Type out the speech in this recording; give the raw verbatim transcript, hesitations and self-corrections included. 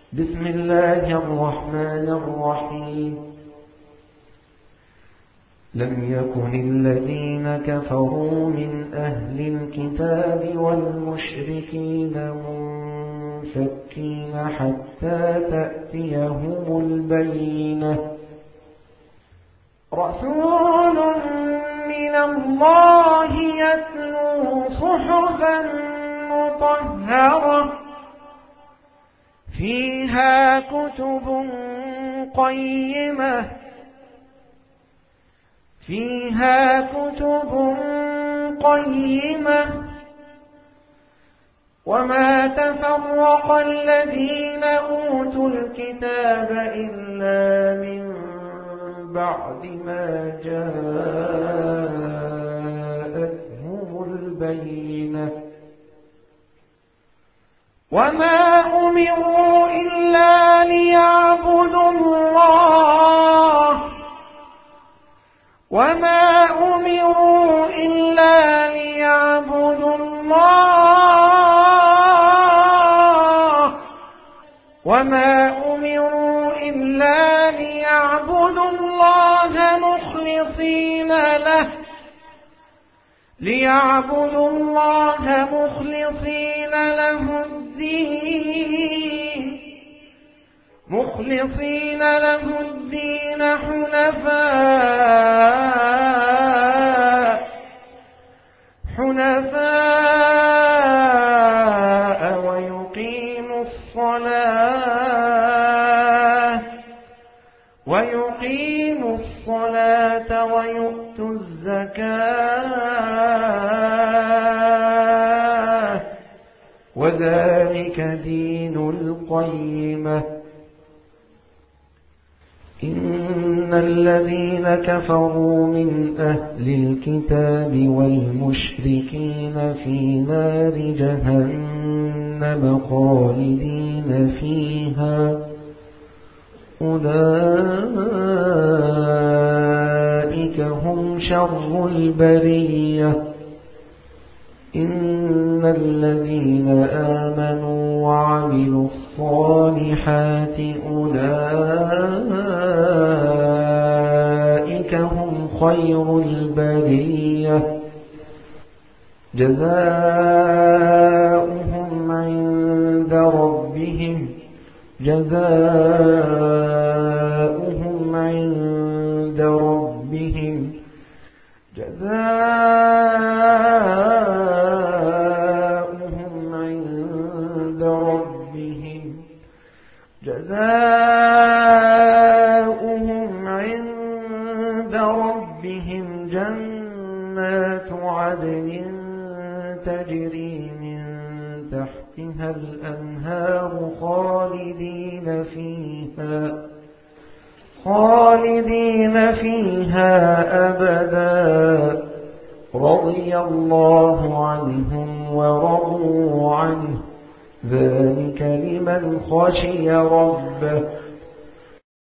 بسم الله الرحمن الرحيم. لم يكن الذين كفروا من أهل الكتاب والمشركين منفكين حتى تأتيهم البينة. رسول من الله يتلو صحفا مطهرة فيها كتب قيمة فيها كتب قيمة وما تفرق الذين أوتوا الكتاب إلا من بعد ما جاءتهم البينة. وما أمروا إلا ليعبدوا الله وما أمروا إلا ليعبدوا الله وما أمروا إلا ليعبدوا الله مخلصين له ليعبدوا الله مخلصين له الدين مخلصين له الدين حنفاء حنفاء ويقيموا الصلاة ويقيموا الصلاة ويؤتوا الزكاة وذلك دين القيمة. إن الذين كفروا من أهل الكتاب والمشركين في نار جهنم خالدين فيها أولئك هم شر البرية. إن الذين آمنوا وعملوا الصالحات أولئك هم خير البرية جزاؤهم عند ربهم جزاؤهم عند ربهم جزاؤهم عند ربهم جزاؤهم عند ربهم جنات عدن تجري من تحتها الأنهار خالدين فيها خالدين فيها أبدا رضي الله عنهم ورضوا عنه ذلك لمن خشي ربه.